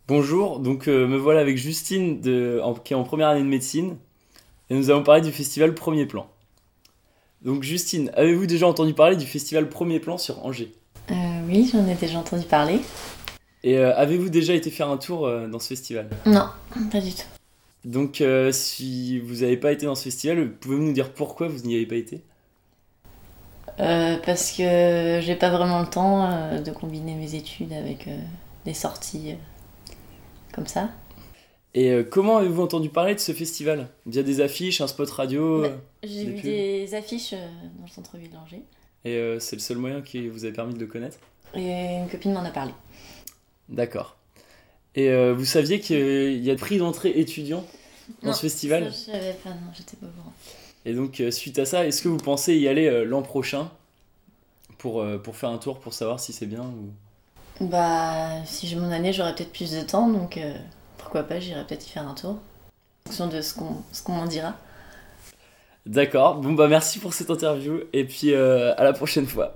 Bonjour, me voilà avec Justine qui est en première année de médecine et nous allons parler du festival Premier Plan. Donc Justine, avez-vous déjà entendu parler du festival Premier Plan sur Angers? Oui, j'en ai déjà entendu parler. Et avez-vous déjà été faire un tour dans ce festival? Non, pas du tout. Si vous n'avez pas été dans ce festival, pouvez-vous nous dire pourquoi vous n'y avez pas été? Parce que j'ai pas vraiment le temps de combiner mes études avec des sorties comme ça. Et comment avez-vous entendu parler de ce festival? Via des affiches, un spot radio, Bah, j'ai des vu pubs? des affiches dans le centre-ville d'Angers Et c'est le seul moyen qui vous a permis de le connaître? et une copine m'en a parlé. D'accord. Et vous saviez qu'il y a prix d'entrée étudiant dans Non, ce ça festival? je savais pas, non, j'étais pas au courant. Et donc, suite à ça, est-ce que vous pensez y aller l'an prochain pour faire un tour pour savoir si c'est bien ou... Bah, si j'ai mon année, j'aurai peut-être plus de temps, donc pourquoi pas, j'irai peut-être y faire un tour. En fonction de ce qu'on m'en dira. D'accord, bon bah merci pour cette interview et puis à la prochaine fois.